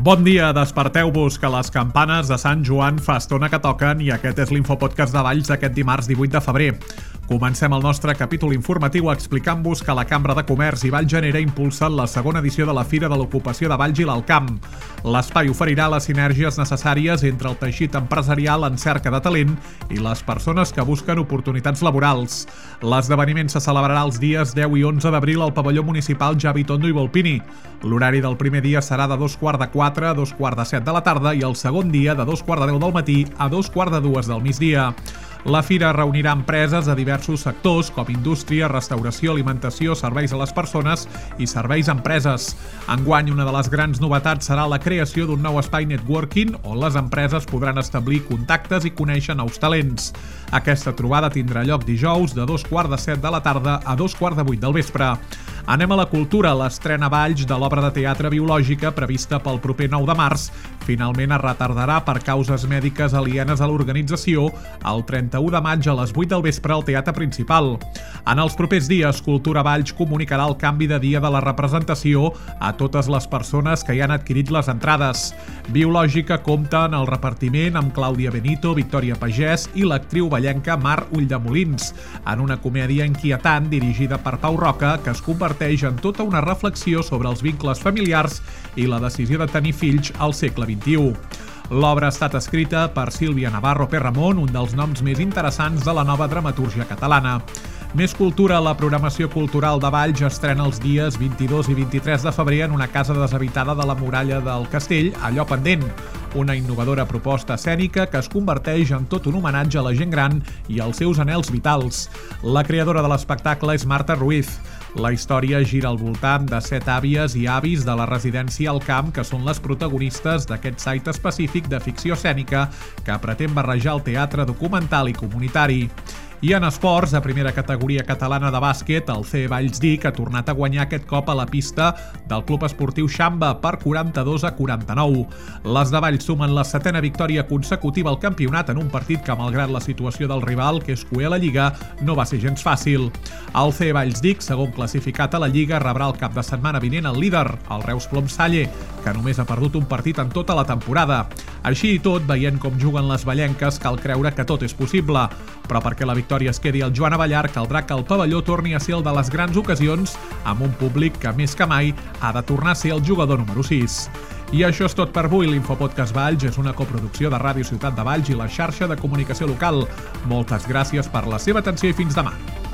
Bon dia, desperteu-vos, que les campanes de Sant Joan fa estona que toquen i aquest és l'Infopodcast de Valls d'aquest dimarts 18 de febrer. Comencem el nostre capítol informatiu explicant-vos que la Cambra de Comerç i Vall Genera impulsen la segona edició de la Fira de l'Ocupació de Valls i l'Alt Camp. L'espai oferirà les sinergies necessàries entre el teixit empresarial en cerca de talent i les persones que busquen oportunitats laborals. L'esdeveniment se celebrarà els dies 10 i 11 d'abril al pavelló municipal Javi Tondo i Volpini. L'horari del primer dia serà de 2:15 a 2:45 de la tarda i el segon dia de 2:10 del matí a 2:45 del migdia. La fira reunirà empreses de diversos sectors com indústria, restauració, alimentació, serveis a les persones i serveis a empreses. Enguany, una de les grans novetats serà la creació d'un nou espai networking on les empreses podran establir contactes i conèixer nous talents. Aquesta trobada tindrà lloc dijous de 2:15 de la tarda a 2:15 del vespre. Anem a la cultura. L'estrena a Valls de l'obra de teatre biològica prevista pel proper 9 de març finalment es retardarà per causes mèdiques alienes a l'organització el 31 de maig a les 8 del vespre al Teatre Principal. En els propers dies, Cultura Valls comunicarà el canvi de dia de la representació a totes les persones que hi han adquirit les entrades. Biològica compta en el repartiment amb Clàudia Benito, Victòria Pagès i l'actriu vallenca Mar Ulldemolins, en una comèdia inquietant dirigida per Pau Roca que es converteix en tota una reflexió sobre els vincles familiars i la decisió de tenir fills al segle XXI. L'obra ha estat escrita per Sílvia Navarro Perramon, un dels noms més interessants de la nova dramatúrgia catalana. Més cultura. La programació cultural de Valls estrena els dies 22 i 23 de febrer en una casa deshabitada de la muralla del castell, a Allò Pendent, una innovadora proposta escènica que es converteix en tot un homenatge a la gent gran i als seus anhels vitals. La creadora de l'espectacle és Marta Ruiz. La història gira al voltant de 7 àvies i avis de la residència al camp que són les protagonistes d'aquest site específic de ficció escènica que pretén barrejar el teatre documental i comunitari. I en esports, a primera categoria catalana de bàsquet, el CE Valls Dic ha tornat a guanyar aquest cop a la pista del Club Esportiu Xamba per 42-49. Les de Valls sumen la 7ª victòria consecutiva al campionat en un partit que, malgrat la situació del rival, que és cuer a la Lliga, no va ser gens fàcil. El CE Valls Dic, segon classificat a la Lliga, rebrà el cap de setmana vinent el líder, el Reus Plom-Salle, que només ha perdut un partit en tota la temporada. Així i tot, veient com juguen les vallenques, cal creure que tot és possible. Però perquè la victòria es quedi al Joan Avellar, caldrà que el pavelló torni a ser el de les grans ocasions, amb un públic que més que mai ha de tornar a ser el jugador número 6. I això és tot per avui. L'Infopodcast Valls és una coproducció de Ràdio Ciutat de Valls i la xarxa de comunicació local. Moltes gràcies per la seva atenció i fins demà.